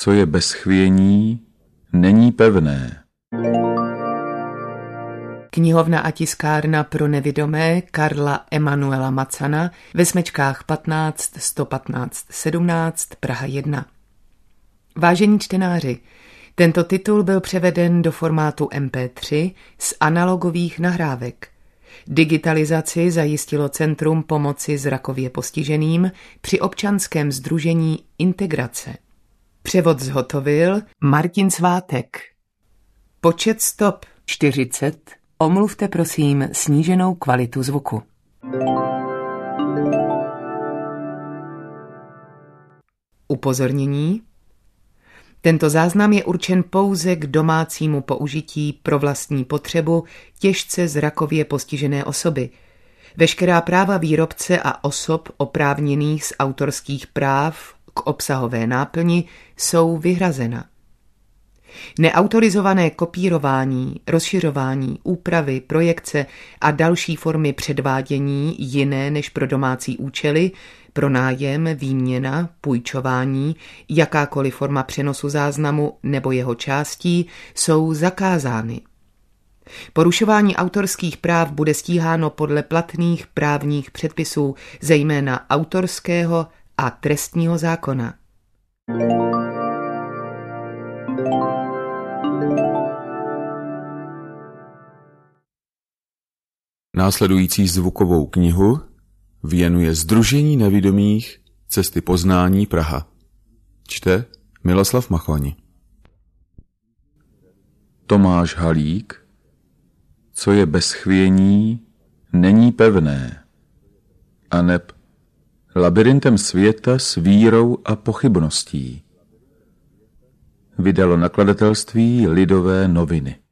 Co je bez chvění, není pevné. Knihovna a tiskárna pro nevidomé Karla Emanuela Macana ve smečkách 15 115 17 Praha 1. Vážení čtenáři, tento titul byl převeden do formátu MP3 z analogových nahrávek. Digitalizaci zajistilo Centrum pomoci zrakově postiženým při občanském sdružení Integrace. Převod zhotovil Martin Svátek. Počet stop 40. Omluvte prosím sníženou kvalitu zvuku. Upozornění. Tento záznam je určen pouze k domácímu použití pro vlastní potřebu těžce zrakově postižené osoby. Veškerá práva výrobce a osob oprávněných z autorských práv k obsahové náplni jsou vyhrazena. Neautorizované kopírování, rozšiřování, úpravy, projekce a další formy předvádění jiné než pro domácí účely, pronájem, výměna, půjčování, jakákoliv forma přenosu záznamu nebo jeho částí jsou zakázány. Porušování autorských práv bude stíháno podle platných právních předpisů, zejména autorského a trestního zákona. Následující zvukovou knihu věnuje Sdružení nevidomých Cesty poznání Praha. Čte Miloslav Machoni. Tomáš Halík. Co je bez chvění, není pevné. Aneb Labirintem světa s vírou a pochybností. Vydalo nakladatelství Lidové noviny.